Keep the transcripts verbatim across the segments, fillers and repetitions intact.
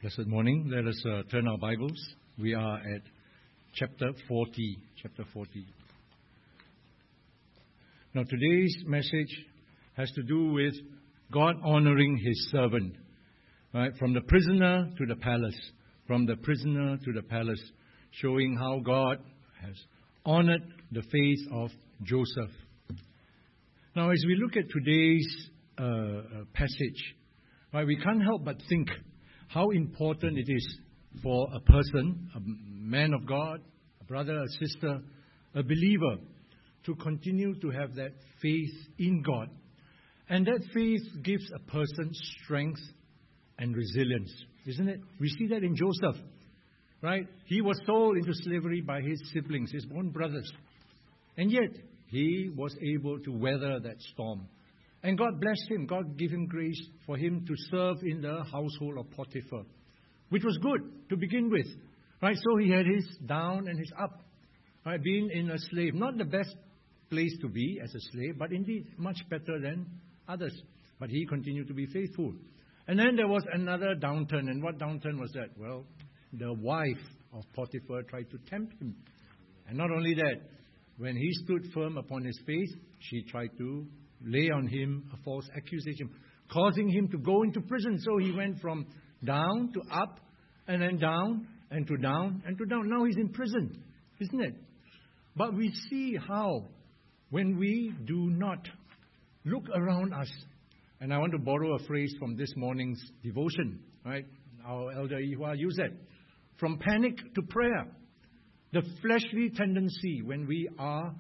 Blessed morning. Let us uh, turn our Bibles. We are at chapter forty. Chapter forty. Now today's message has to do with God honoring His servant. Right? From the prisoner to the palace. From the prisoner to the palace. Showing how God has honored the faith of Joseph. Now as we look at today's uh, passage, right, we can't help but think how important it is for a person, a man of God, a brother, a sister, a believer, to continue to have that faith in God. And that faith gives a person strength and resilience, isn't it? We see that in Joseph, right? He was sold into slavery by his siblings, his own brothers. And yet, he was able to weather that storm. And God blessed him. God gave him grace for him to serve in the household of Potiphar, which was good to begin with. Right? So he had his down and his up. Right? Being in a slave, not the best place to be as a slave, but indeed much better than others. But he continued to be faithful. And then there was another downturn. And what downturn was that? Well, the wife of Potiphar tried to tempt him. And not only that, when he stood firm upon his faith, she tried to lay on him a false accusation, causing him to go into prison. So he went from down to up, and then down, and to down, and to down. Now he's in prison, isn't it? But we see how, when we do not look around us, and I want to borrow a phrase from this morning's devotion, right? Our elder Ihua used that. From panic to prayer. The fleshly tendency when we are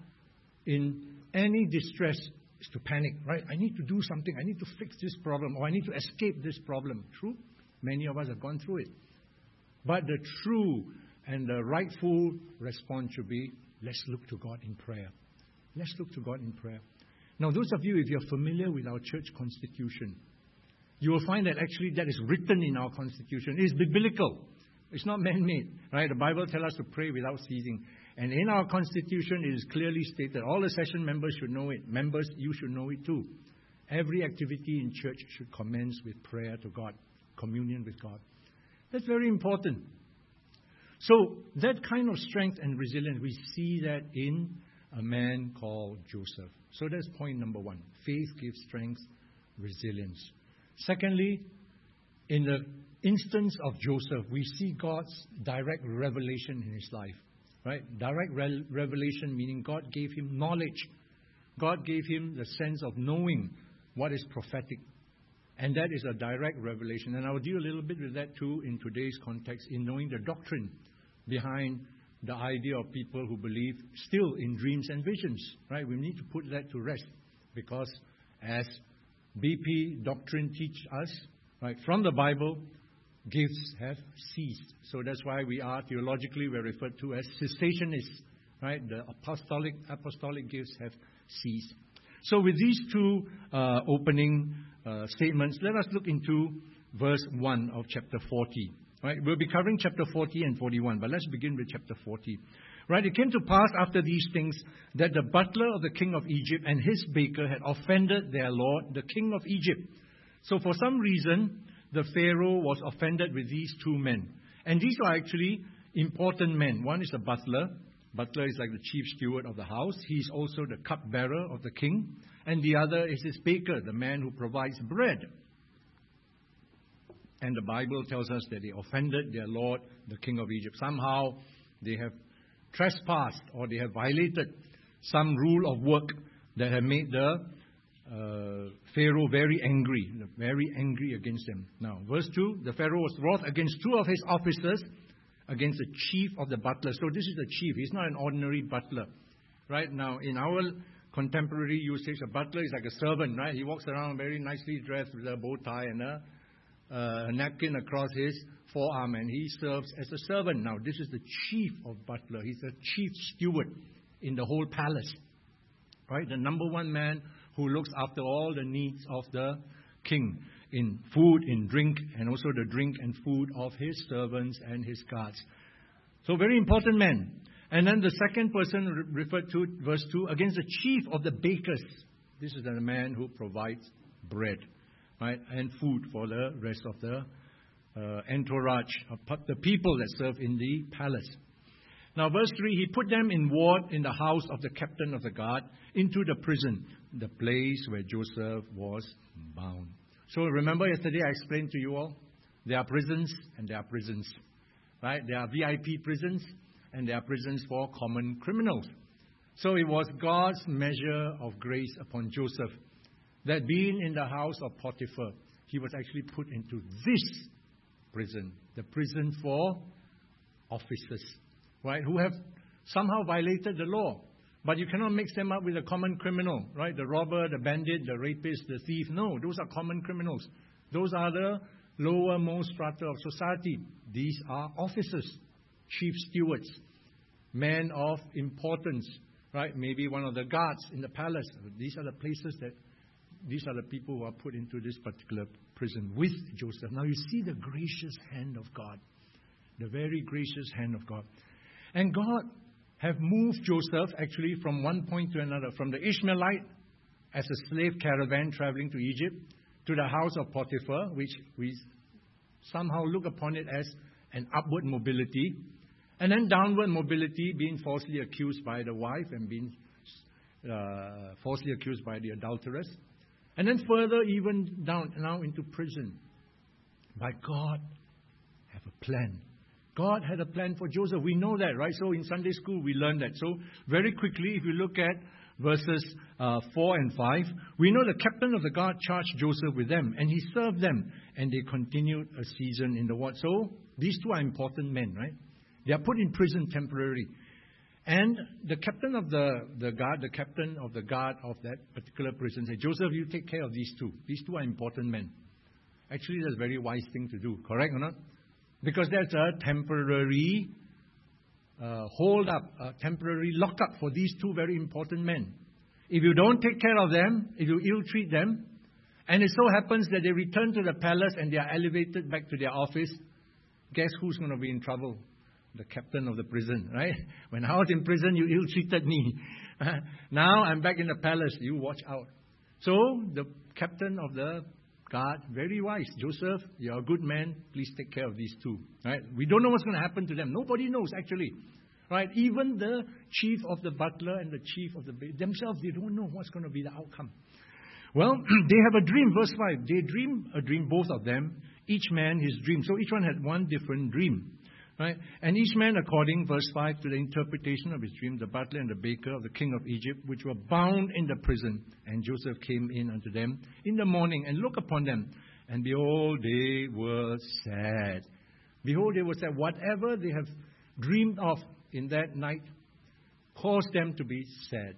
in any distress is to panic, right? I need to do something. I need to fix this problem, or I need to escape this problem. True? Many of us have gone through it. But the true and the rightful response should be, let's look to God in prayer. Let's look to God in prayer. Now, those of you, if you're familiar with our church constitution, you will find that actually that is written in our constitution. It is biblical. It's not man-made, right? The Bible tells us to pray without ceasing. And in our constitution, it is clearly stated. All the session members should know it. Members, you should know it too. Every activity in church should commence with prayer to God, communion with God. That's very important. So that kind of strength and resilience, we see that in a man called Joseph. So that's point number one. Faith gives strength, resilience. Secondly, in the instance of Joseph, we see God's direct revelation in his life. Right? Direct re- revelation meaning God gave him knowledge. God gave him the sense of knowing what is prophetic. And that is a direct revelation. And I will deal a little bit with that too in today's context, in knowing the doctrine behind the idea of people who believe still in dreams and visions. Right? We need to put that to rest, because as B P doctrine teaches us, right, from the Bible, gifts have ceased. So that's why we are, theologically, we're referred to as cessationists. Right? The apostolic apostolic gifts have ceased. So with these two uh, opening uh, statements, let us look into verse one of chapter forty. Right? We'll be covering chapter forty and forty-one, but let's begin with chapter forty. Right? It came to pass after these things that the butler of the king of Egypt and his baker had offended their lord, the king of Egypt. So for some reason, the Pharaoh was offended with these two men. And these are actually important men. One is a butler. Butler is like the chief steward of the house. He's also the cupbearer of the king. And the other is his baker, the man who provides bread. And the Bible tells us that they offended their lord, the king of Egypt. Somehow they have trespassed, or they have violated some rule of work that have made the Uh, Pharaoh very angry, very angry against them. Now, verse two, the Pharaoh was wroth against two of his officers, against the chief of the butlers. So this is the chief. He's not an ordinary butler. Right? Now, in our contemporary usage, a butler is like a servant, right? He walks around very nicely dressed with a bow tie and a, uh, a napkin across his forearm, and he serves as a servant. Now, this is the chief of butler. He's the chief steward in the whole palace. Right? The number one man who looks after all the needs of the king in food, in drink, and also the drink and food of his servants and his guards. So very important man. And then the second person re- referred to, verse two, against the chief of the bakers. This is the man who provides bread, right, and food for the rest of the uh, entourage, of the people that serve in the palace. Now, verse three, he put them in ward in the house of the captain of the guard into the prison, the place where Joseph was bound. So remember yesterday I explained to you all, there are prisons and there are prisons. Right? There are V I P prisons and there are prisons for common criminals. So it was God's measure of grace upon Joseph that being in the house of Potiphar, he was actually put into this prison, the prison for officers, right, who have somehow violated the law. But you cannot mix them up with a common criminal, right? The robber, the bandit, the rapist, the thief. No, those are common criminals. Those are the lowermost strata of society. These are officers, chief stewards, men of importance, right? Maybe one of the guards in the palace. These are the places that, these are the people who are put into this particular prison with Joseph. Now you see the gracious hand of God, the very gracious hand of God. And God have moved Joseph actually from one point to another, from the Ishmaelite as a slave caravan traveling to Egypt to the house of Potiphar, which we somehow look upon it as an upward mobility, and then downward mobility, being falsely accused by the wife and being uh, falsely accused by the adulteress, and then further even down now into prison. But God have a plan. God had a plan for Joseph. We know that, right? So in Sunday school, we learned that. So very quickly, if you look at verses uh, four and five, we know the captain of the guard charged Joseph with them, and he served them, and they continued a season in the ward. So these two are important men, right? They are put in prison temporarily. And the captain of the, the guard, the captain of the guard of that particular prison said, Joseph, you take care of these two. These two are important men. Actually, that's a very wise thing to do, correct or not? Because that's a temporary uh, hold up, a temporary lock up for these two very important men. If you don't take care of them, if you ill-treat them, and it so happens that they return to the palace and they are elevated back to their office, guess who's going to be in trouble? The captain of the prison, right? When I was in prison, you ill-treated me. Now I'm back in the palace. You watch out. So the captain of the guard, very wise. Joseph, you're a good man. Please take care of these two. Right? We don't know what's going to happen to them. Nobody knows, actually. Right? Even the chief of the butler and the chief of the themselves, they don't know what's going to be the outcome. Well, they have a dream. Verse five. They dream a dream, both of them. Each man his dream. So each one had one different dream. Right? And each man according, verse five, to the interpretation of his dream, the butler and the baker of the king of Egypt, which were bound in the prison. And Joseph came in unto them in the morning and looked upon them. And behold, they were sad. Behold, they were sad. Whatever they have dreamed of in that night caused them to be sad.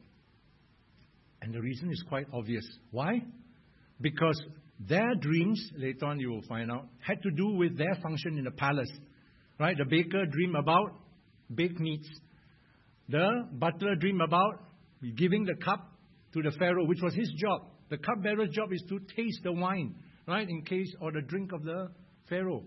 And the reason is quite obvious. Why? Because their dreams, later on you will find out, had to do with their function in the palace. Right? The baker dreamed about baked meats. The butler dreamed about giving the cup to the Pharaoh, which was his job. The cupbearer's job is to taste the wine, right, in case, or the drink of the Pharaoh.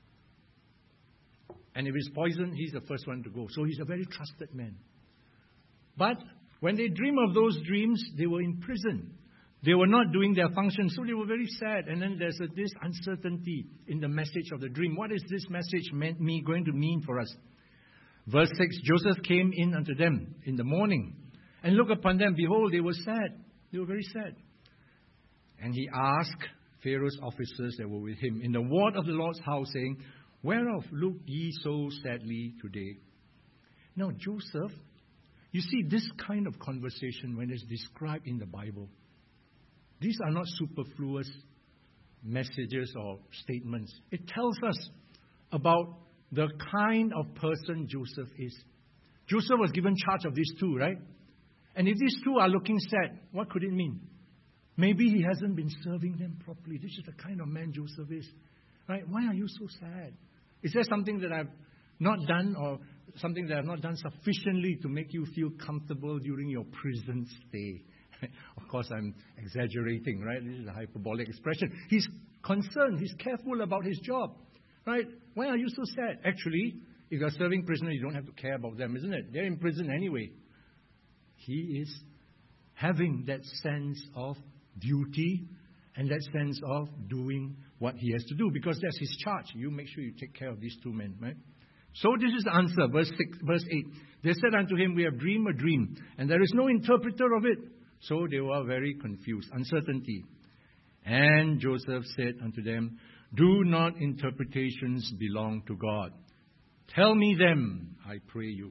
And if it's poison, he's the first one to go. So he's a very trusted man. But when they dream of those dreams, they were in prison. They were not doing their function, so they were very sad. And then there's a, this uncertainty in the message of the dream. What is this message meant me going to mean for us? Verse six, Joseph came in unto them in the morning, and looked upon them. Behold, they were sad. They were very sad. And he asked Pharaoh's officers that were with him in the ward of the Lord's house, saying, Whereof look ye so sadly today? Now, Joseph, you see this kind of conversation when it's described in the Bible, these are not superfluous messages or statements. It tells us about the kind of person Joseph is. Joseph was given charge of these two, right? And if these two are looking sad, what could it mean? Maybe he hasn't been serving them properly. This is the kind of man Joseph is. Right? Why are you so sad? Is there something that I've not done, or something that I've not done sufficiently to make you feel comfortable during your prison stay? Of course, I'm exaggerating, right? This is a hyperbolic expression. He's concerned. He's careful about his job, right? Why are you so sad? Actually, if you're serving prisoners, you don't have to care about them, isn't it? They're in prison anyway. He is having that sense of duty and that sense of doing what he has to do, because that's his charge. You make sure you take care of these two men, right? So this is the answer, verse six, verse eight. They said unto him, we have dreamed a dream, and there is no interpreter of it. So they were very confused, uncertainty. And Joseph said unto them, do not interpretations belong to God? Tell me them, I pray you.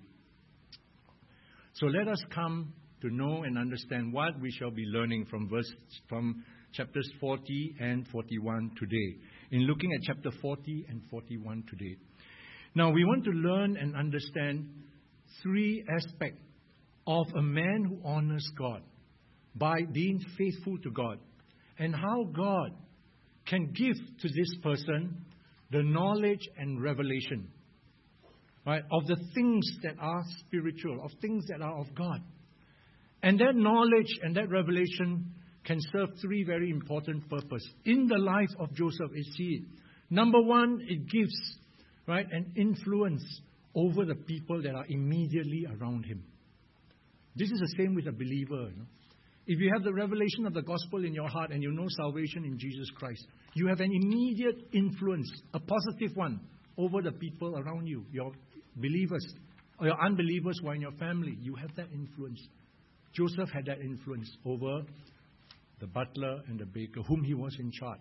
So let us come to know and understand what we shall be learning from verse from chapters forty and forty-one today. In looking at chapter forty and forty-one today. Now we want to learn and understand three aspects of a man who honors God by being faithful to God, and how God can give to this person the knowledge and revelation, right, of the things that are spiritual, of things that are of God. And that knowledge and that revelation can serve three very important purposes. In the life of Joseph, we see it. Number one, it gives, right, an influence over the people that are immediately around him. This is the same with a believer. You know? If you have the revelation of the gospel in your heart and you know salvation in Jesus Christ, you have an immediate influence, a positive one, over the people around you, your believers, or your unbelievers who are in your family. You have that influence. Joseph had that influence over the butler and the baker, whom he was in charge.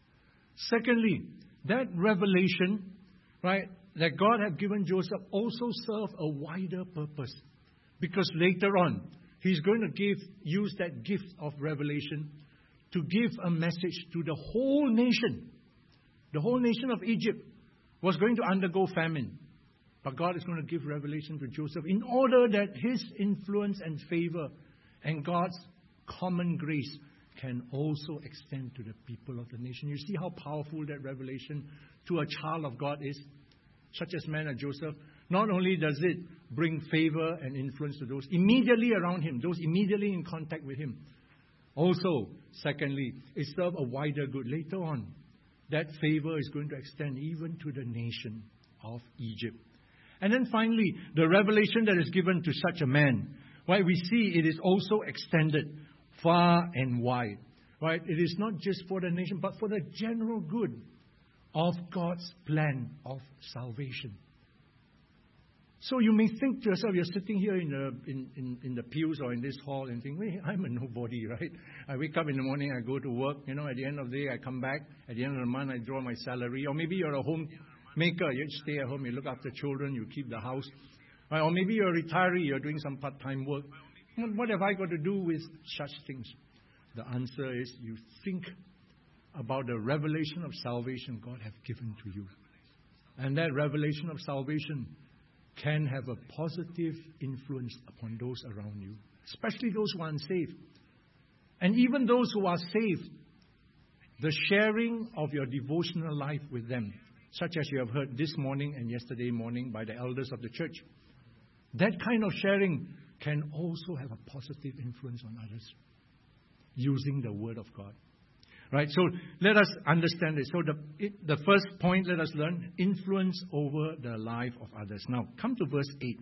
Secondly, that revelation, right, that God had given Joseph also served a wider purpose. Because later on, he's going to give, use that gift of revelation to give a message to the whole nation. The whole nation of Egypt was going to undergo famine. But God is going to give revelation to Joseph in order that his influence and favor and God's common grace can also extend to the people of the nation. You see how powerful that revelation to a child of God is? Such as man as Joseph. Not only does it bring favor and influence to those immediately around him, those immediately in contact with him. Also, secondly, it serves a wider good. Later on, that favor is going to extend even to the nation of Egypt. And then finally, the revelation that is given to such a man, right, we see it is also extended far and wide. Right? It is not just for the nation, but for the general good of God's plan of salvation. So you may think to yourself, you're sitting here in the in, in, in the pews or in this hall and think, wait, I'm a nobody, right? I wake up in the morning, I go to work, you know, at the end of the day, I come back. At the end of the month, I draw my salary. Or maybe you're a homemaker, you stay at home, you look after children, you keep the house. Right? Or maybe you're a retiree, you're doing some part-time work. What have I got to do with such things? The answer is you think about the revelation of salvation God has given to you. And that revelation of salvation can have a positive influence upon those around you, especially those who are unsaved. And even those who are saved, the sharing of your devotional life with them, such as you have heard this morning and yesterday morning by the elders of the church, that kind of sharing can also have a positive influence on others using the Word of God. Right, so let us understand this. So the, it, the first point, let us learn, influence over the life of others. Now, come to verse eight.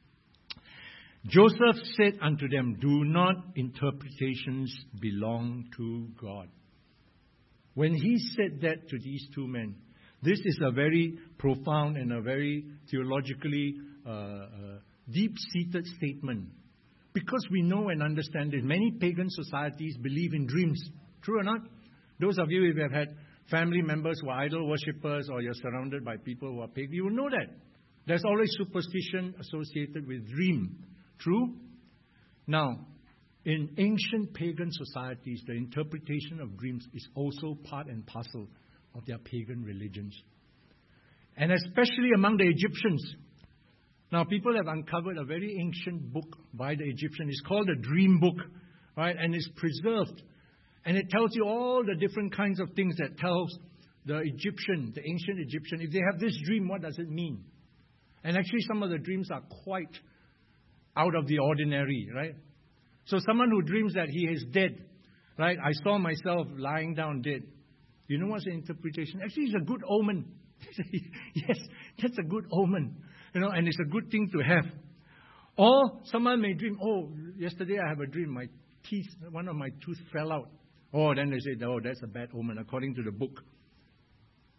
Joseph said unto them, do not interpretations belong to God? When he said that to these two men, this is a very profound and a very theologically uh, uh, deep-seated statement. Because we know and understand that many pagan societies believe in dreams. True or not? Those of you who have had family members who are idol worshippers or you're surrounded by people who are pagan, you will know that. There's always superstition associated with dream. True? Now, in ancient pagan societies, the interpretation of dreams is also part and parcel of their pagan religions. And especially among the Egyptians. Now, people have uncovered a very ancient book by the Egyptians. It's called the Dream Book, right? And it's preserved. And it tells you all the different kinds of things that tells the Egyptian, the ancient Egyptian, if they have this dream, what does it mean? And actually some of the dreams are quite out of the ordinary, right? So someone who dreams that he is dead, right? I saw myself lying down dead. You know what's the interpretation? Actually, it's a good omen. Yes, that's a good omen. You know, and it's a good thing to have. Or someone may dream, oh, yesterday I have a dream, my teeth, one of my tooth fell out. Oh, then they say, oh, that's a bad omen, according to the book.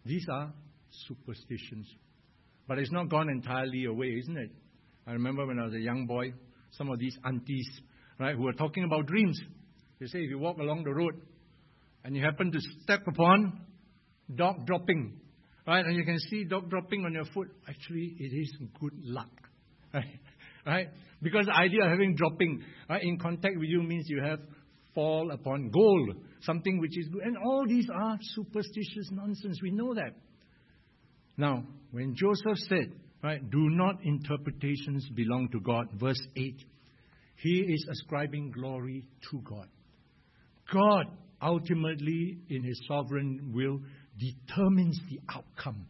These are superstitions. But it's not gone entirely away, isn't it? I remember when I was a young boy, some of these aunties, right, who were talking about dreams. They say if you walk along the road and you happen to step upon dog dropping, right, and you can see dog dropping on your foot, actually it is good luck, right? Right? Because the idea of having dropping right, in contact with you means you have fall upon gold, something which is good. And all these are superstitious nonsense. We know that. Now, when Joseph said, right, do not interpretations belong to God, verse eight, he is ascribing glory to God. God ultimately, in his sovereign will, determines the outcome.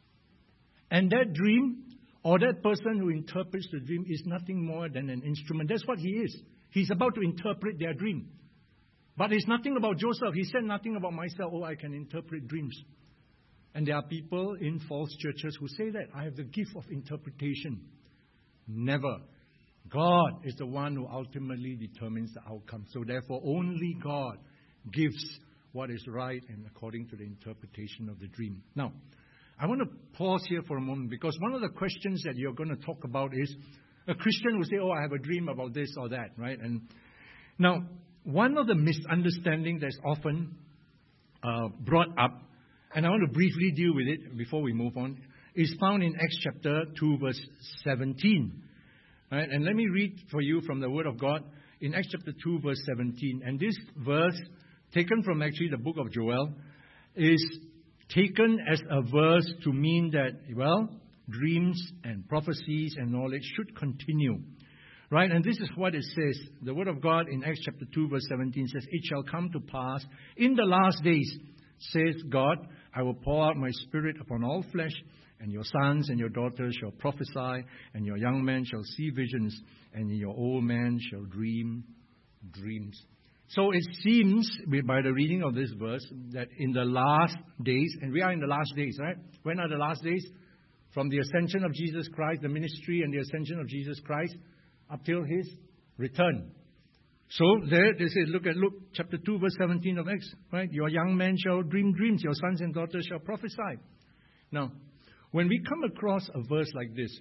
And that dream, or that person who interprets the dream, is nothing more than an instrument. That's what he is. He's about to interpret their dream. But it's nothing about Joseph. He said nothing about myself. Oh, I can interpret dreams. And there are people in false churches who say that. I have the gift of interpretation. Never. God is the one who ultimately determines the outcome. So therefore, only God gives what is right and according to the interpretation of the dream. Now, I want to pause here for a moment because one of the questions that you're going to talk about is a Christian will say, oh, I have a dream about this or that, right? And now, one of the misunderstandings that's often uh, brought up, and I want to briefly deal with it before we move on, is found in Acts chapter two, verse seventeen. Right? And let me read for you from the Word of God in Acts chapter two, verse seventeen. And this verse, taken from actually the book of Joel, is taken as a verse to mean that, well, dreams and prophecies and knowledge should continue. Right? And this is what it says. The Word of God in Acts chapter two, verse seventeen says, it shall come to pass in the last days, says God, I will pour out my Spirit upon all flesh, and your sons and your daughters shall prophesy, and your young men shall see visions, and your old men shall dream dreams. So it seems, by the reading of this verse, that in the last days, and we are in the last days, right? When are the last days? From the ascension of Jesus Christ, the ministry and the ascension of Jesus Christ, up till his return. So there they say, look at Luke chapter two, verse seventeen of Acts, right? Your young men shall dream dreams, your sons and daughters shall prophesy. Now, when we come across a verse like this,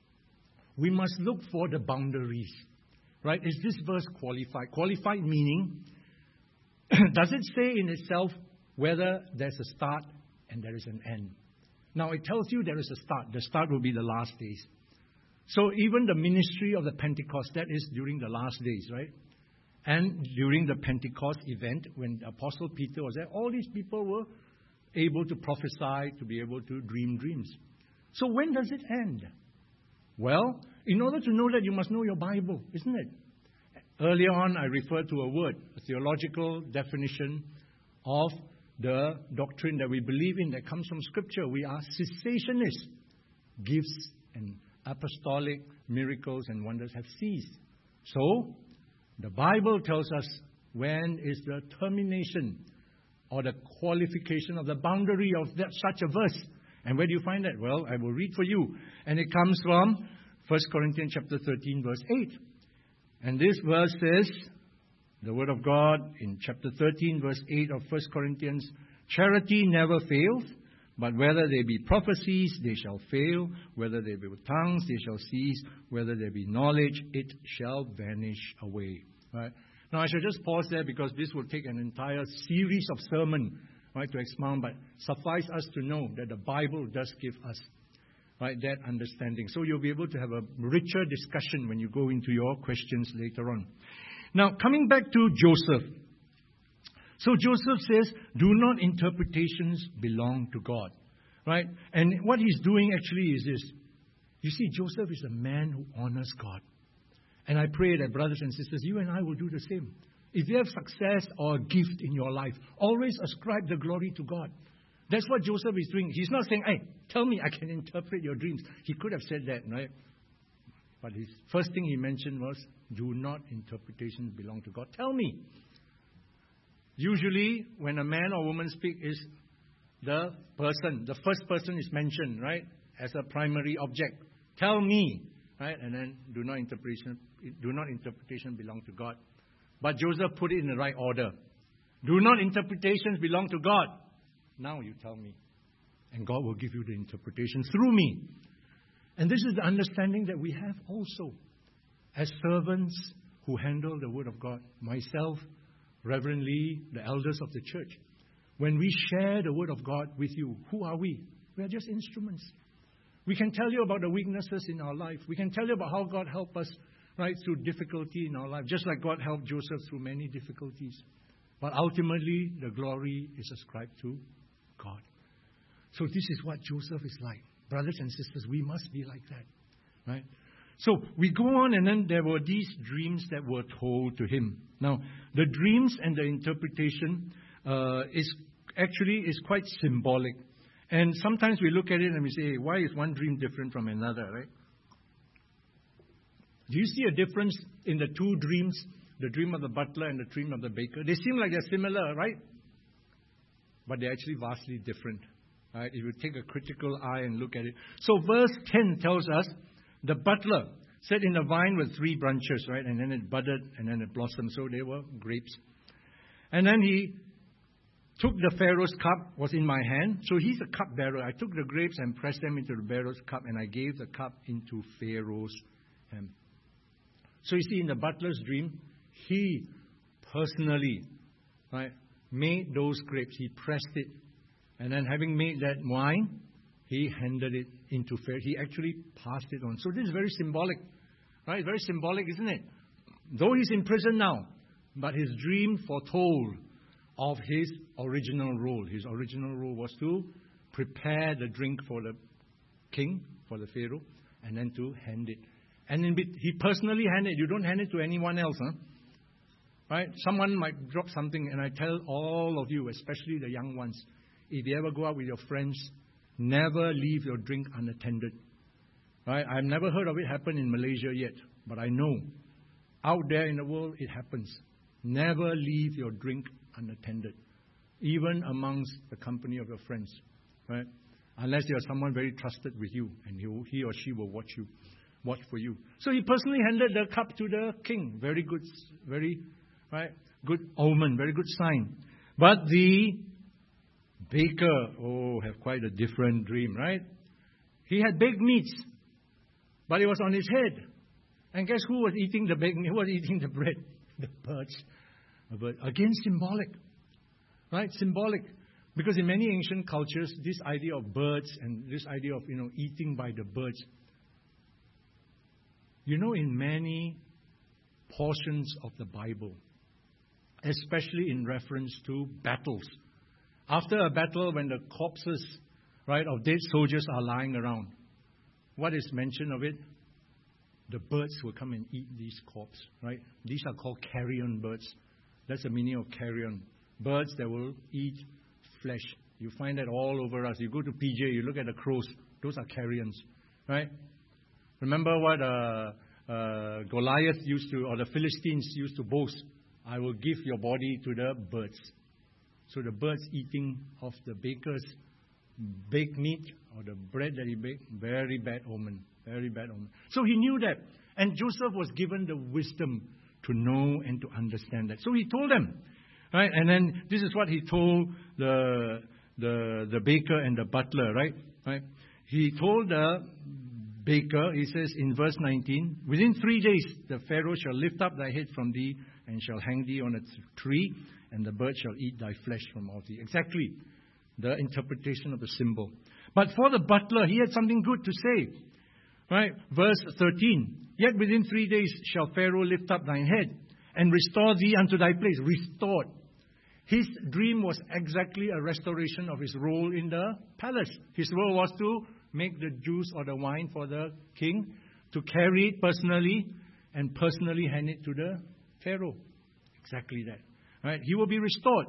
we must look for the boundaries, right? Is this verse qualified? Qualified meaning, does it say in itself whether there's a start and there is an end? Now, it tells you there is a start. The start will be the last days. So even the ministry of the Pentecost, that is during the last days, right? And during the Pentecost event, when Apostle Peter was there, all these people were able to prophesy, to be able to dream dreams. So when does it end? Well, in order to know that, you must know your Bible, isn't it? Earlier on, I referred to a word, a theological definition of the doctrine that we believe in that comes from Scripture. We are cessationists. Gifts and apostolic miracles and wonders have ceased. So, the Bible tells us when is the termination or the qualification of the boundary of that, such a verse. And where do you find that? Well, I will read for you. And it comes from First Corinthians chapter thirteen, verse eight. And this verse says, the Word of God in chapter thirteen, verse eight of First Corinthians, charity never fails, but whether they be prophecies, they shall fail. Whether they be tongues, they shall cease. Whether there be knowledge, it shall vanish away. Right? Now, I shall just pause there because this will take an entire series of sermon, right, to expound. But suffice us to know that the Bible does give us, right, that understanding. So you'll be able to have a richer discussion when you go into your questions later on. Now, coming back to Joseph. So Joseph says, do not interpretations belong to God. Right? And what he's doing actually is this. You see, Joseph is a man who honors God. And I pray that, brothers and sisters, you and I will do the same. If you have success or a gift in your life, always ascribe the glory to God. That's what Joseph is doing. He's not saying, hey, tell me I can interpret your dreams. He could have said that, right? But his first thing he mentioned was, do not interpretations belong to God. Tell me. Usually, when a man or woman speak, is the person, the first person is mentioned, right, as a primary object. Tell me, right, and then do not interpretation, do not interpretation belong to God. But Joseph put it in the right order. Do not interpretations belong to God. Now you tell me. And God will give you the interpretation through me. And this is the understanding that we have also as servants who handle the Word of God. Myself, Reverend Lee, the elders of the church. When we share the Word of God with you, who are we? We are just instruments. We can tell you about the weaknesses in our life. We can tell you about how God helped us right through difficulty in our life, just like God helped Joseph through many difficulties. But ultimately, the glory is ascribed to God. So this is what Joseph is like. Brothers and sisters, we must be like that. Right? So we go on, and then there were these dreams that were told to him. Now, the dreams and the interpretation uh, is actually is quite symbolic. And sometimes we look at it and we say, hey, why is one dream different from another, right? Do you see a difference in the two dreams, the dream of the butler and the dream of the baker? They seem like they're similar, right? But they're actually vastly different. Right? If you take a critical eye and look at it. So verse ten tells us, the butler sat in a vine with three branches, right? And then it budded and then it blossomed. So they were grapes. And then he took the Pharaoh's cup, was in my hand. So he's a cupbearer. I took the grapes and pressed them into the Pharaoh's cup, and I gave the cup into Pharaoh's hand. So you see, in the butler's dream, he personally, right, made those grapes. He pressed it. And then having made that wine, he handed it into Pharaoh. He actually passed it on. So this is very symbolic. Right? Very symbolic, isn't it? Though he's in prison now, but his dream foretold of his original role. His original role was to prepare the drink for the king, for the Pharaoh, and then to hand it. And in, he personally handed it. You don't hand it to anyone else, huh? Right? Someone might drop something, and I tell all of you, especially the young ones, if you ever go out with your friends, never leave your drink unattended. Right? I've never heard of it happen in Malaysia yet, but I know out there in the world it happens. Never leave your drink unattended, even amongst the company of your friends. Right? Unless you are someone very trusted with you, and he, he or she will watch you, watch for you. So he personally handed the cup to the king. Very good, very right, good omen, very good sign. But the baker, oh, have quite a different dream, right? He had baked meats, but it was on his head. And guess who was eating the baked meat? Who was eating the bread? The birds. But again, symbolic, right? Symbolic. Because in many ancient cultures, this idea of birds and this idea of, you know, eating by the birds. You know, in many portions of the Bible, especially in reference to battles, after a battle, when the corpses, right, of dead soldiers are lying around, what is mentioned of it? The birds will come and eat these corpses, right? These are called carrion birds. That's the meaning of carrion. Birds that will eat flesh. You find that all over us. You go to P J, you look at the crows. Those are carrions, right? Remember what uh, uh, Goliath used to, or the Philistines used to boast? I will give your body to the birds. So the birds eating of the baker's baked meat or the bread that he baked, very bad omen, very bad omen. So he knew that. And Joseph was given the wisdom to know and to understand that. So he told them, right? And then this is what he told the the the baker and the butler, right? Right? He told the baker, he says in verse nineteen, within three days the Pharaoh shall lift up thy head from thee and shall hang thee on a tree, and the bird shall eat thy flesh from off thee. Exactly the interpretation of the symbol. But for the butler, he had something good to say. Right? Verse thirteen. Yet within three days shall Pharaoh lift up thine head and restore thee unto thy place. Restored. His dream was exactly a restoration of his role in the palace. His role was to make the juice or the wine for the king, to carry it personally, and personally hand it to the Pharaoh. Exactly that. Right? He will be restored.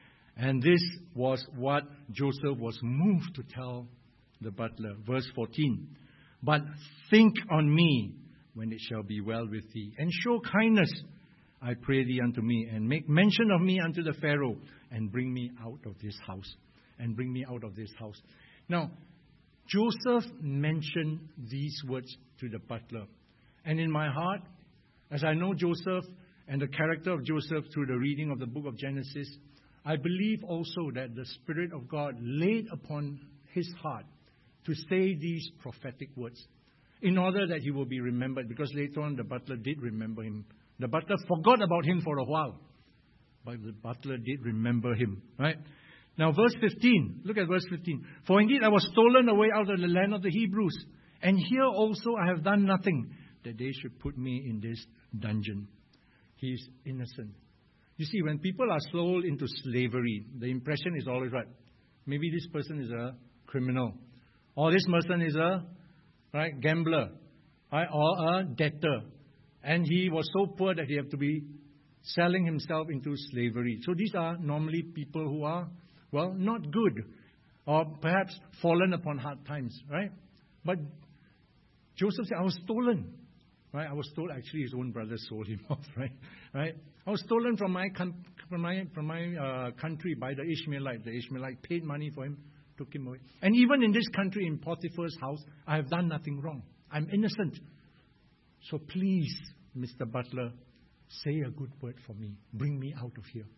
And this was what Joseph was moved to tell the butler. Verse fourteen. But think on me when it shall be well with thee, and show kindness, I pray thee, unto me, and make mention of me unto the Pharaoh, and bring me out of this house. And bring me out of this house. Now, Joseph mentioned these words to the butler. And in my heart, as I know Joseph and the character of Joseph through the reading of the book of Genesis, I believe also that the Spirit of God laid upon his heart to say these prophetic words in order that he will be remembered, because later on the butler did remember him. The butler forgot about him for a while, but the butler did remember him, right? Now, verse fifteen. Look at verse fifteen. For indeed I was stolen away out of the land of the Hebrews, and here also I have done nothing, that they should put me in this dungeon. He is innocent. You see, when people are sold into slavery, the impression is always right. Maybe this person is a criminal, or this person is a right gambler, right, or a debtor, and he was so poor that he had to be selling himself into slavery. So these are normally people who are, well, not good, or perhaps fallen upon hard times, right? But Joseph said, I was stolen, right? I was stolen. Actually, his own brothers sold him off, right? Right? I was stolen from my from my from my uh, country by the Ishmaelite. The Ishmaelite paid money for him, took him away. And even in this country, in Potiphar's house, I have done nothing wrong. I'm innocent. So please, Mister Butler, say a good word for me. Bring me out of here.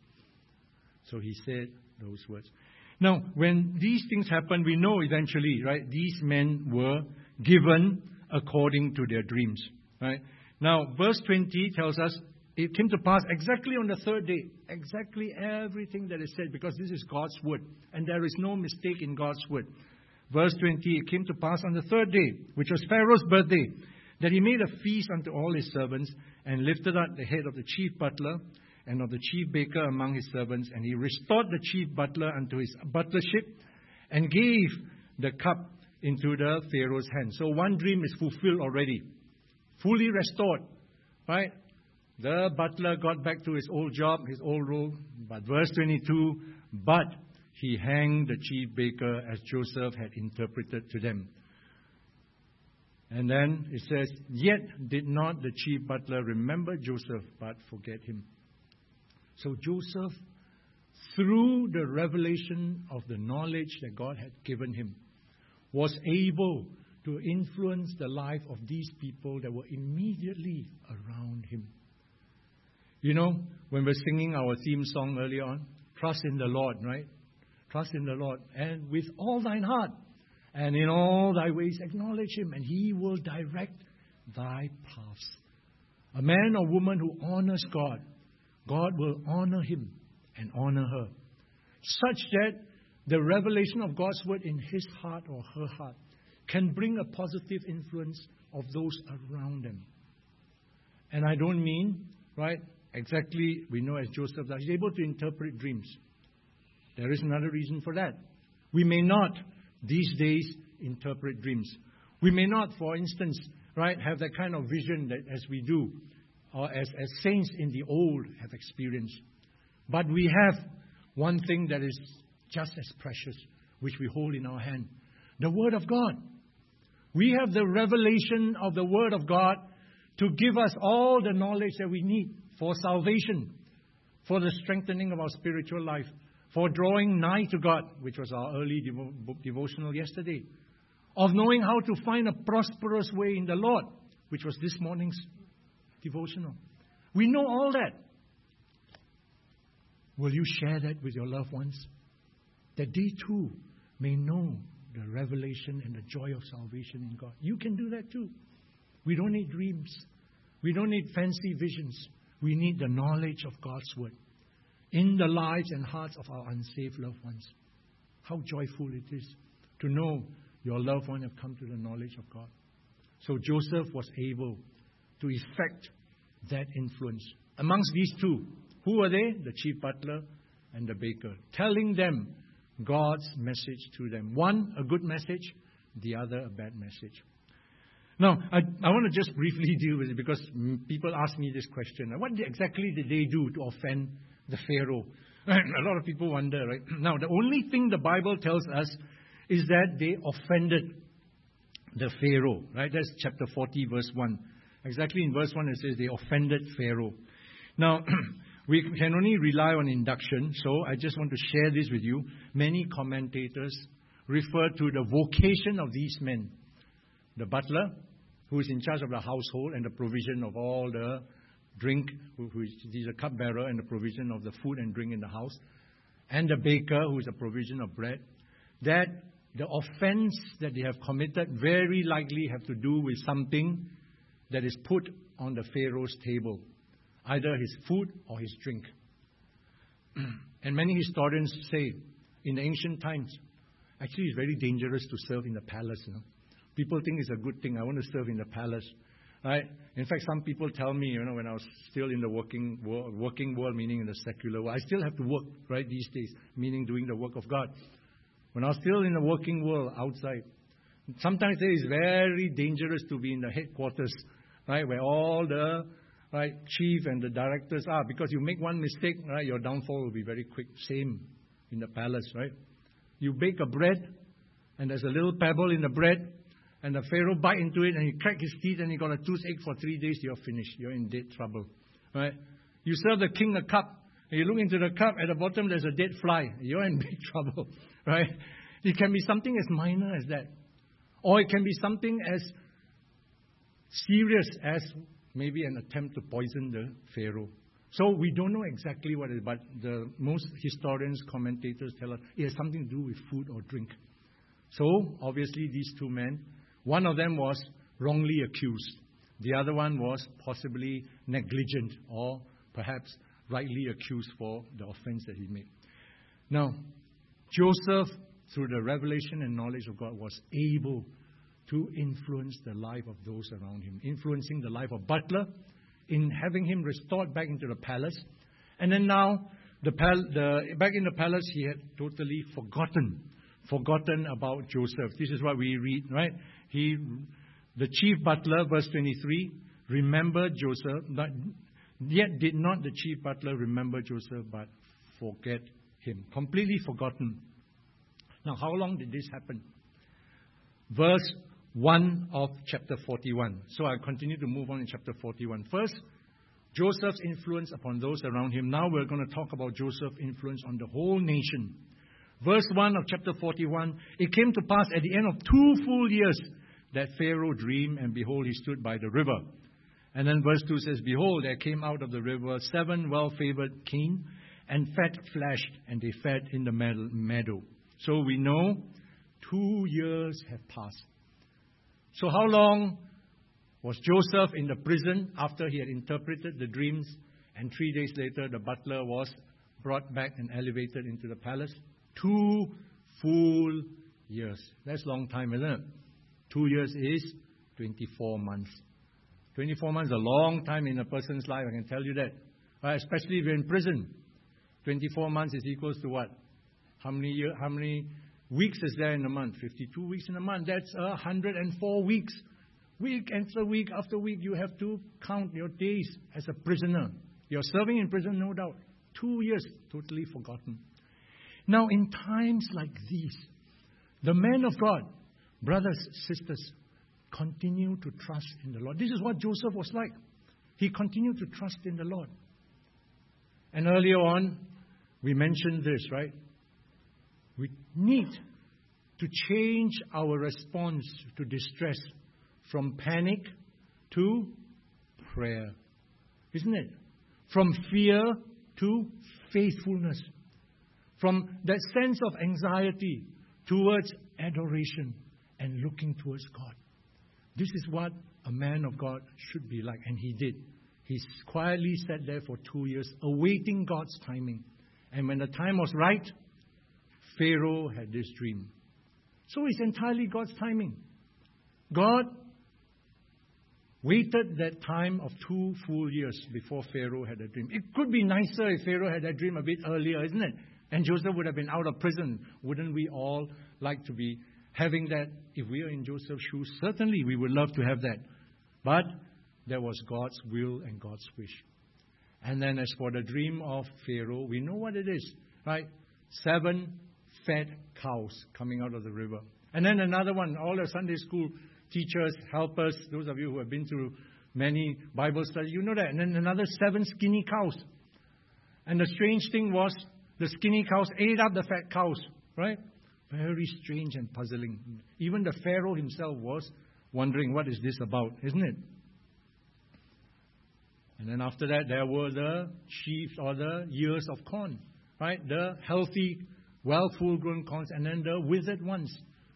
So he said those words. Now, when these things happen, we know eventually, right, these men were given according to their dreams, right? Now, verse twenty tells us, it came to pass exactly on the third day, exactly everything that is said, because this is God's word, and there is no mistake in God's word. Verse twenty, it came to pass on the third day, which was Pharaoh's birthday, that he made a feast unto all his servants, and lifted up the head of the chief butler and of the chief baker among his servants, and he restored the chief butler unto his butlership, and gave the cup into the Pharaoh's hand. So one dream is fulfilled already, fully restored, right? The butler got back to his old job, his old role. But verse twenty-two, but he hanged the chief baker as Joseph had interpreted to them. And then it says, yet did not the chief butler remember Joseph, but forget him. So Joseph, through the revelation of the knowledge that God had given him, was able to influence the life of these people that were immediately around him. You know, when we're singing our theme song earlier on, trust in the Lord, right? Trust in the Lord. And with all thine heart, and in all thy ways acknowledge him, and he will direct thy paths. A man or woman who honors God, God will honor him and honor her, such that the revelation of God's word in his heart or her heart can bring a positive influence of those around them. And I don't mean, right, exactly, we know as Joseph that he's able to interpret dreams. There is another reason for that. We may not, these days, interpret dreams. We may not, for instance, right, have that kind of vision that as we do, or as, as saints in the old have experienced. But we have one thing that is just as precious, which we hold in our hand. The Word of God. We have the revelation of the Word of God to give us all the knowledge that we need for salvation, for the strengthening of our spiritual life, for drawing nigh to God, which was our early devo- devotional yesterday, of knowing how to find a prosperous way in the Lord, which was this morning's devotional. We know all that. Will you share that with your loved ones? That they too may know the revelation and the joy of salvation in God. You can do that too. We don't need dreams. We don't need fancy visions. We need the knowledge of God's Word in the lives and hearts of our unsaved loved ones. How joyful it is to know your loved one have come to the knowledge of God. So Joseph was able to effect that influence. Amongst these two, who were they? The chief butler and the baker. Telling them God's message to them. One, a good message. The other, a bad message. Now, I, I want to just briefly deal with it because people ask me this question. What exactly did they do to offend the Pharaoh? A lot of people wonder, right? Now, the only thing the Bible tells us is that they offended the Pharaoh, right? That's chapter forty, verse one. Exactly in verse one it says they offended Pharaoh. Now, we can only rely on induction, so I just want to share this with you. Many commentators refer to the vocation of these men. The butler, who is in charge of the household and the provision of all the drink, who, who is he's a cupbearer and the provision of the food and drink in the house, and the baker, who is the provision of bread, that the offense that they have committed very likely have to do with something that is put on the Pharaoh's table, either his food or his drink. And many historians say, in ancient times, actually it's very dangerous to serve in the palace. You know? People think it's a good thing. I want to serve in the palace. Right? In fact, some people tell me, you know, when I was still in the working world, working world, meaning in the secular world, I still have to work, right, these days, meaning doing the work of God. When I was still in the working world outside, sometimes it is very dangerous to be in the headquarters, right, where all the right chief and the directors are, because you make one mistake, right, your downfall will be very quick. Same in the palace, right? You bake a bread, and there's a little pebble in the bread, and the Pharaoh bite into it, and he crack his teeth, and he got a toothache for three days. You're finished. You're in dead trouble, right? You serve the king a cup, and you look into the cup. At the bottom, there's a dead fly. You're in big trouble, right? It can be something as minor as that, or it can be something as serious as maybe an attempt to poison the Pharaoh. So we don't know exactly what it is, but the most historians, commentators tell us it has something to do with food or drink. So obviously, these two men. One of them was wrongly accused. The other one was possibly negligent or perhaps rightly accused for the offense that he made. Now, Joseph, through the revelation and knowledge of God, was able to influence the life of those around him, influencing the life of Butler, in having him restored back into the palace. And then now, the, pal- the back in the palace, he had totally forgotten Forgotten about Joseph. This is what we read, right? He, the chief butler, verse twenty-three, remembered Joseph, but yet did not the chief butler remember Joseph, but forget him. Completely forgotten. Now, how long did this happen? Verse one of chapter forty-one. So I'll continue to move on in chapter forty-one. First, Joseph's influence upon those around him. Now we're going to talk about Joseph's influence on the whole nation. Verse one of chapter forty-one, it came to pass at the end of two full years that Pharaoh dreamed, and behold, he stood by the river. And then verse two says, behold, there came out of the river seven well-favored kine, and fat flesh, and they fed in the meadow. So we know two years have passed. So how long was Joseph in the prison after he had interpreted the dreams, and three days later the butler was brought back and elevated into the palace? Two full years. That's a long time, isn't it? Two years is twenty-four months. twenty-four months is a long time in a person's life, I can tell you that. Right? Especially if you're in prison. twenty-four months is equals to what? How many year, how many weeks is there in a month? fifty-two weeks in a month. That's one hundred four weeks. Week after week after week, you have to count your days as a prisoner. You're serving in prison, no doubt. Two years, totally forgotten. Now, in times like these, the men of God, brothers, sisters, continue to trust in the Lord. This is what Joseph was like. He continued to trust in the Lord. And earlier on, we mentioned this, right? We need to change our response to distress from panic to prayer. Isn't it? From fear to faithfulness. From that sense of anxiety towards adoration and looking towards God. This is what a man of God should be like. And he did. He quietly sat there for two years, awaiting God's timing. And when the time was right, Pharaoh had this dream. So it's entirely God's timing. God waited that time of two full years before Pharaoh had a dream. It could be nicer if Pharaoh had that dream a bit earlier, isn't it? And Joseph would have been out of prison. Wouldn't we all like to be having that? If we are in Joseph's shoes, certainly we would love to have that. But there was God's will and God's wish. And then as for the dream of Pharaoh, we know what it is, right? Seven fat cows coming out of the river. And then another one, all the Sunday school teachers, helpers, those of you who have been through many Bible studies, you know that. And then another seven skinny cows. And the strange thing was, the skinny cows ate up the fat cows, right? Very strange and puzzling. Even the Pharaoh himself was wondering, what is this about, isn't it? And then after that, there were the sheaves or the ears of corn, right? The healthy, well, full-grown corns, and then the withered ones.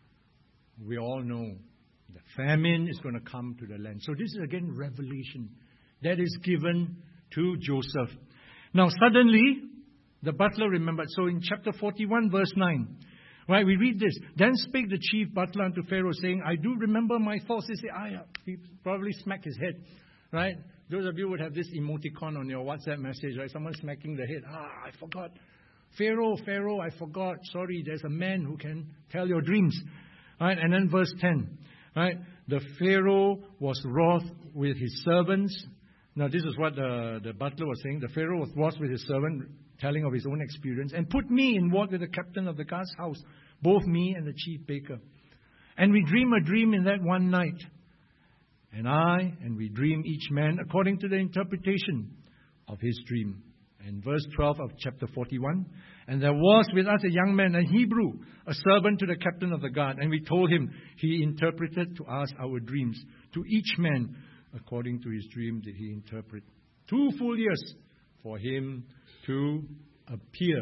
we all know the famine is going to come to the land. So this is again revelation that is given to Joseph. Now suddenly, the butler remembered. So in chapter forty-one, verse nine, right, we read this. Then spake the chief butler unto Pharaoh, saying, I do remember my faults. He said, I, he probably smacked his head, right? Those of you would have this emoticon on your WhatsApp message, right? Someone smacking the head. Ah, I forgot. Pharaoh, Pharaoh, I forgot. Sorry, there's a man who can tell your dreams. Right? And then verse ten, right? The Pharaoh was wroth with his servants. Now this is what the, the butler was saying. The Pharaoh was wroth with his servant, telling of his own experience, and put me in ward with the captain of the guard's house, both me and the chief baker. And we dream a dream in that one night. And I, and we dream each man according to the interpretation of his dream. And verse twelve of chapter forty-one, and there was with us a young man, a Hebrew, a servant to the captain of the guard. And we told him, he interpreted to us our dreams. To each man, according to his dream, did he interpret. Two full years for him to appear.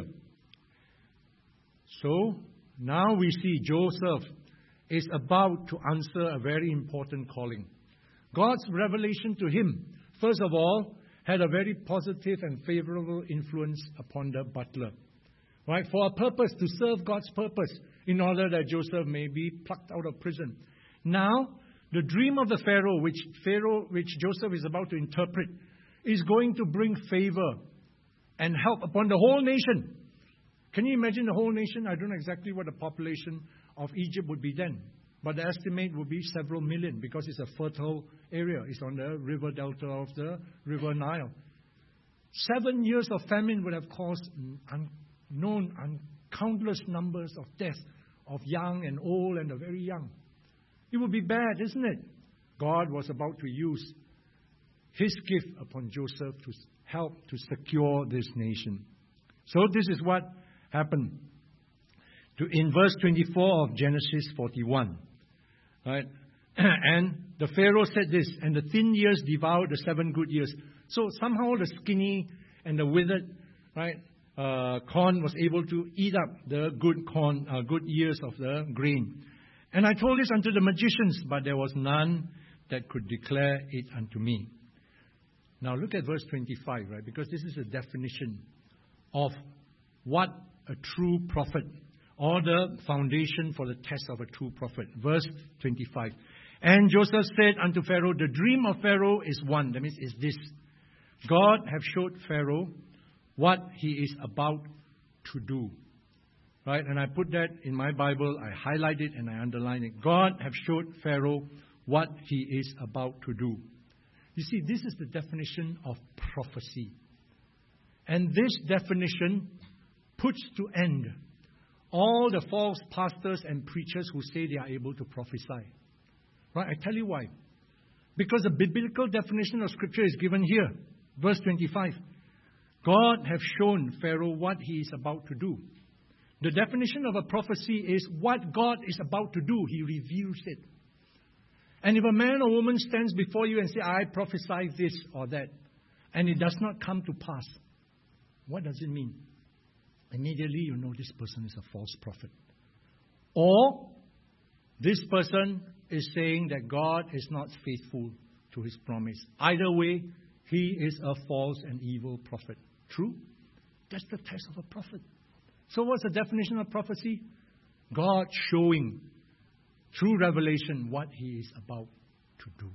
So, now we see Joseph is about to answer a very important calling. God's revelation to him, first of all, had a very positive and favorable influence upon the butler. Right? For a purpose, to serve God's purpose, in order that Joseph may be plucked out of prison. Now, the dream of the Pharaoh, which Pharaoh, which Joseph is about to interpret, is going to bring favor and help upon the whole nation. Can you imagine the whole nation? I don't know exactly what the population of Egypt would be then. But the estimate would be several million because it's a fertile area. It's on the river delta of the River Nile. Seven years of famine would have caused unknown, countless numbers of deaths of young and old and the very young. It would be bad, isn't it? God was about to use His gift upon Joseph to help to secure this nation. So this is what happened. To, in verse twenty-four of Genesis forty-one. Right? And the Pharaoh said this, and the thin years devoured the seven good years. So somehow the skinny and the withered, right, uh, corn was able to eat up the good corn, uh, good years of the grain. And I told this unto the magicians, but there was none that could declare it unto me. Now look at verse twenty-five, right? Because this is a definition of what a true prophet, or the foundation for the test of a true prophet. Verse twenty-five. And Joseph said unto Pharaoh, the dream of Pharaoh is one. That means is this. God have showed Pharaoh what he is about to do. Right? And I put that in my Bible. I highlight it and I underline it. God have showed Pharaoh what he is about to do. You see, this is the definition of prophecy. And this definition puts to end all the false pastors and preachers who say they are able to prophesy. Right? I tell you why. Because the biblical definition of Scripture is given here. Verse twenty-five. God have shown Pharaoh what he is about to do. The definition of a prophecy is what God is about to do. He reveals it. And if a man or woman stands before you and says, I prophesy this or that, and it does not come to pass, what does it mean? Immediately you know this person is a false prophet. Or this person is saying that God is not faithful to His promise. Either way, he is a false and evil prophet. True? That's the test of a prophet. So what's the definition of prophecy? God showing through revelation what He is about to do.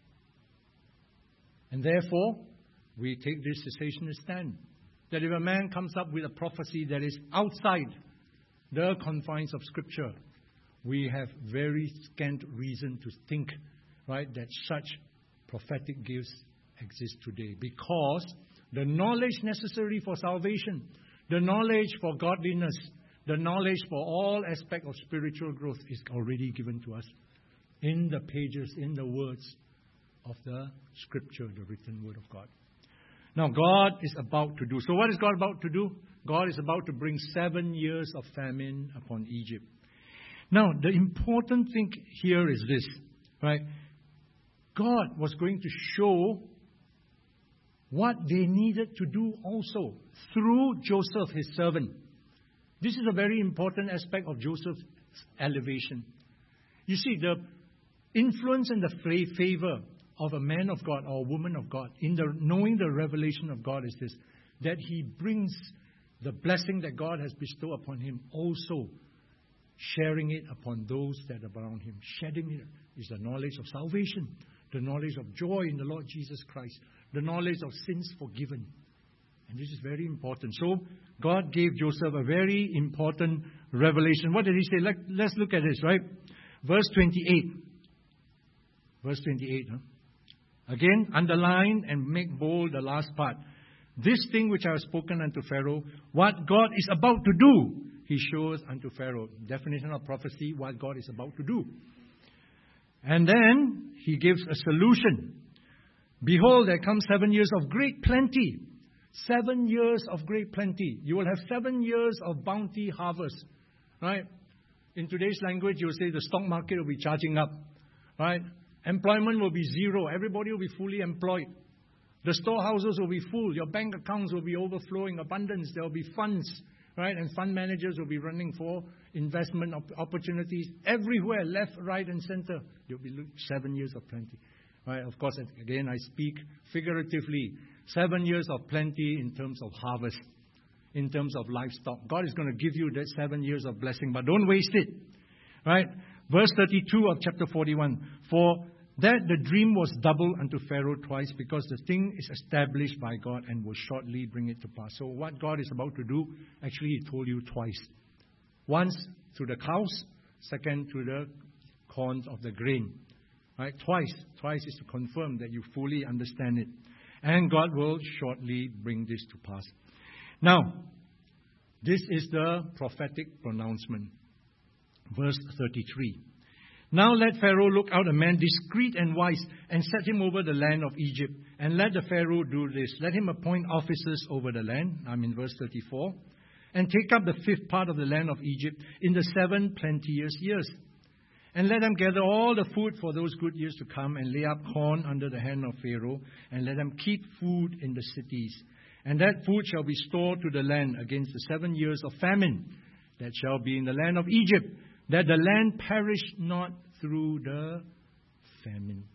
And therefore, we take this cessationist stand. That if a man comes up with a prophecy that is outside the confines of Scripture, we have very scant reason to think, right, that such prophetic gifts exist today. Because the knowledge necessary for salvation, the knowledge for godliness, the knowledge for all aspects of spiritual growth is already given to us in the pages, in the words of the Scripture, the written Word of God. Now, God is about to do. So what is God about to do? God is about to bring seven years of famine upon Egypt. Now, the important thing here is this, right? God was going to show what they needed to do also through Joseph, his servant. This is a very important aspect of Joseph's elevation. You see, the influence and the fa- favor of a man of God or a woman of God in the knowing the revelation of God is this, that he brings the blessing that God has bestowed upon him, also sharing it upon those that are around him. Shedding it is the knowledge of salvation, the knowledge of joy in the Lord Jesus Christ, the knowledge of sins forgiven. And this is very important. So, God gave Joseph a very important revelation. What did he say? Let, let's look at this, right? Verse twenty-eight. Verse twenty-eight, huh? Again, underline and make bold the last part. This thing which I have spoken unto Pharaoh, what God is about to do, he shows unto Pharaoh. Definition of prophecy, what God is about to do. And then he gives a solution. Behold, there come seven years of great plenty. Seven years of great plenty. You will have seven years of bounty harvest. Right? In today's language, you will say the stock market will be charging up. Right? Employment will be zero. Everybody will be fully employed. The storehouses will be full. Your bank accounts will be overflowing. Abundance. There will be funds. Right? And fund managers will be running for investment op- opportunities everywhere, left, right, and center. There will be seven years of plenty. Right? Of course, again, I speak figuratively. Seven years of plenty in terms of harvest, in terms of livestock. God is going to give you that seven years of blessing, but don't waste it. Right? Verse thirty-two of chapter forty-one. For that the dream was doubled unto Pharaoh twice, because the thing is established by God and will shortly bring it to pass. So what God is about to do, actually He told you twice. Once through the cows, second through the corns of the grain. Right? Twice. Twice is to confirm that you fully understand it. And God will shortly bring this to pass. Now, this is the prophetic pronouncement. Verse thirty-three. Now let Pharaoh look out a man discreet and wise, and set him over the land of Egypt. And let the Pharaoh do this. Let him appoint officers over the land. I'm in verse thirty-four. And take up the fifth part of the land of Egypt in the seven plenteous years. And let them gather all the food for those good years to come, and lay up corn under the hand of Pharaoh, and let them keep food in the cities. And that food shall be stored to the land against the seven years of famine that shall be in the land of Egypt, that the land perish not through the famine.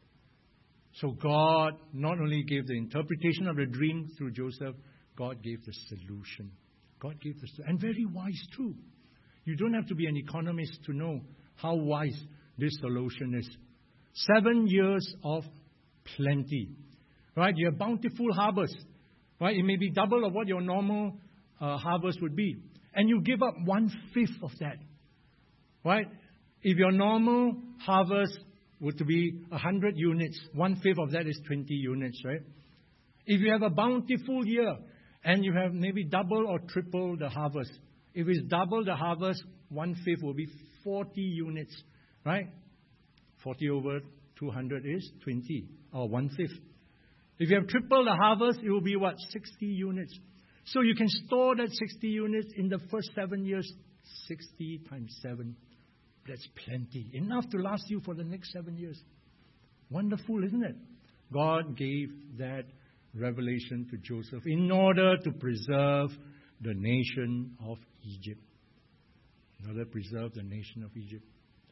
So God not only gave the interpretation of the dream through Joseph, God gave the solution. God gave the solution. And very wise too. You don't have to be an economist to know how wise this solution is. Seven years of plenty. Right? You have bountiful harvest. Right? It may be double of what your normal uh, harvest would be. And you give up one-fifth of that. Right? If your normal harvest were to be one hundred units, one-fifth of that is twenty units, right? If you have a bountiful year and you have maybe double or triple the harvest, if it's double the harvest, one-fifth will be forty units, right? forty over two hundred is twenty, or one-fifth. If you have triple the harvest, it will be what? sixty units. So you can store that sixty units in the first seven years. sixty times seven. That's plenty. Enough to last you for the next seven years. Wonderful, isn't it? God gave that revelation to Joseph in order to preserve the nation of Egypt. In order to preserve the nation of Egypt.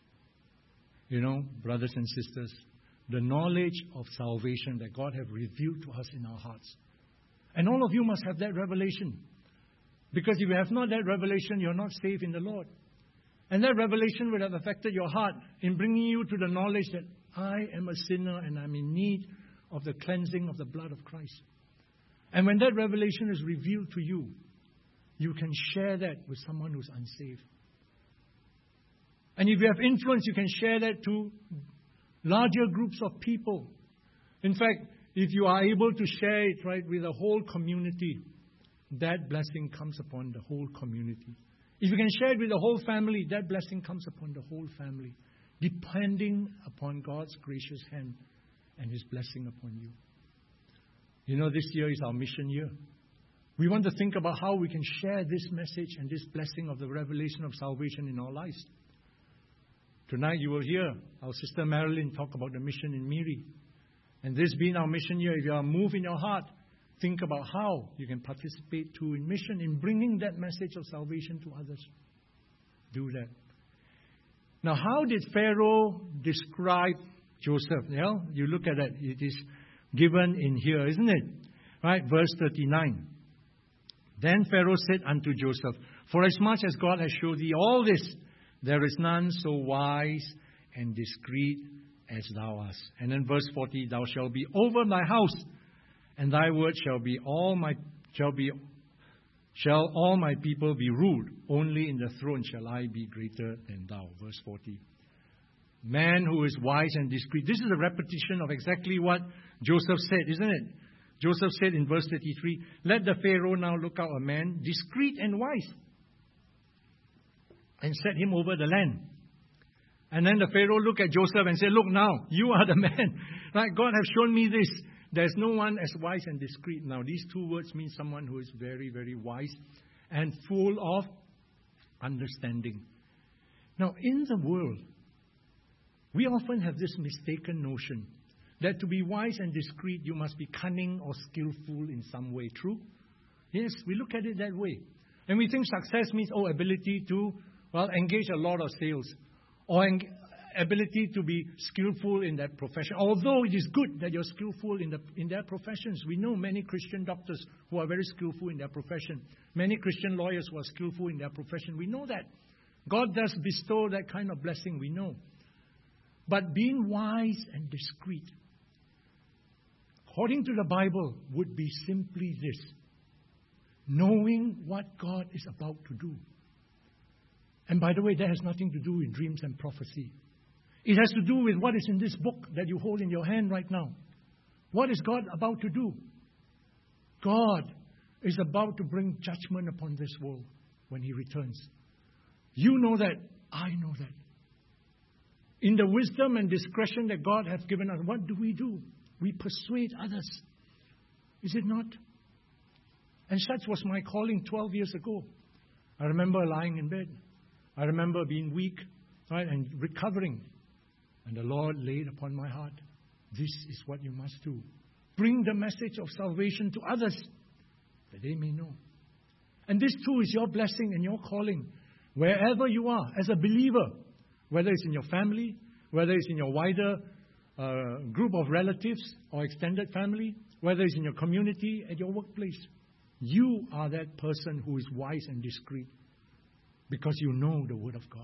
You know, brothers and sisters, the knowledge of salvation that God has revealed to us in our hearts. And all of you must have that revelation. Because if you have not that revelation, you're not safe in the Lord. And that revelation would have affected your heart in bringing you to the knowledge that I am a sinner and I'm in need of the cleansing of the blood of Christ. And when that revelation is revealed to you, you can share that with someone who's unsaved. And if you have influence, you can share that to larger groups of people. In fact, if you are able to share it, right, with a whole community, that blessing comes upon the whole community. If you can share it with the whole family, that blessing comes upon the whole family, depending upon God's gracious hand and His blessing upon you. You know, this year is our mission year. We want to think about how we can share this message and this blessing of the revelation of salvation in our lives. Tonight you will hear our sister Marilyn talk about the mission in Miri. And this being our mission year, if you are moved in your heart, think about how you can participate too in mission, in bringing that message of salvation to others. Do that. Now, how did Pharaoh describe Joseph? Well, you look at it. It is given in here, isn't it? Right, verse thirty-nine. Then Pharaoh said unto Joseph, For as much as God has showed thee all this, there is none so wise and discreet as thou art. And then verse forty, Thou shalt be over my house, and thy word shall be all my shall be shall all my people be ruled. Only in the throne shall I be greater than thou. Verse forty. Man who is wise and discreet. This is a repetition of exactly what Joseph said, isn't it? Joseph said in verse thirty-three, Let the Pharaoh now look out a man discreet and wise, and set him over the land. And then the Pharaoh looked at Joseph and said, Look now, you are the man. Right? God has shown me this. There's no one as wise and discreet. Now, these two words mean someone who is very, very wise and full of understanding. Now, in the world, we often have this mistaken notion that to be wise and discreet, you must be cunning or skillful in some way. True? Yes, we look at it that way. And we think success means, oh, ability to, well, engage a lot of sales. Or en- ability to be skillful in that profession. Although it is good that you're skillful in, the, in their professions. We know many Christian doctors who are very skillful in their profession. Many Christian lawyers who are skillful in their profession. We know that. God does bestow that kind of blessing, we know. But being wise and discreet, according to the Bible, would be simply this: knowing what God is about to do. And by the way, that has nothing to do with dreams and prophecy. It has to do with what is in this book that you hold in your hand right now. What is God about to do? God is about to bring judgment upon this world when He returns. You know that. I know that. In the wisdom and discretion that God has given us, what do we do? We persuade others. Is it not? And such was my calling twelve years ago. I remember lying in bed. I remember being weak, right, and recovering. And the Lord laid upon my heart, this is what you must do. Bring the message of salvation to others, that they may know. And this too is your blessing and your calling. Wherever you are, as a believer, whether it's in your family, whether it's in your wider uh, group of relatives or extended family, whether it's in your community, at your workplace, you are that person who is wise and discreet because you know the Word of God.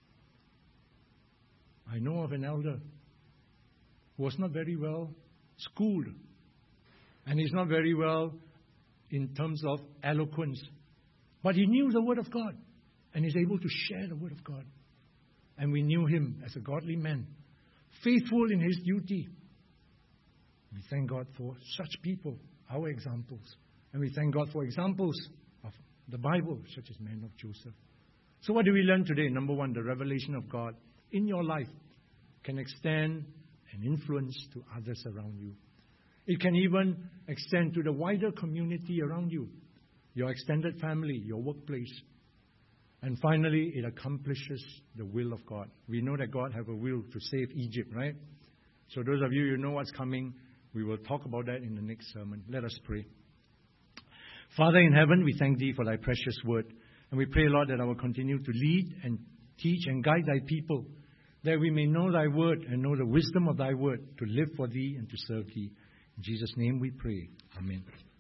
I know of an elder who was not very well schooled, and he's not very well in terms of eloquence, but he knew the Word of God and is able to share the Word of God. And we knew him as a godly man, faithful in his duty. We thank God for such people, our examples. And we thank God for examples of the Bible, such as men of Joseph. So what do we learn today? Number one, the revelation of God in your life can extend an influence to others around you. It can even extend to the wider community around you, your extended family, your workplace. And finally, it accomplishes the will of God. We know that God has a will to save Egypt, right? So those of you who know what's coming, we will talk about that in the next sermon. Let us pray. Father in heaven, we thank Thee for Thy precious word. And we pray, Lord, that I will continue to lead and teach and guide Thy people, that we may know Thy word and know the wisdom of Thy word to live for Thee and to serve Thee. In Jesus' name we pray. Amen.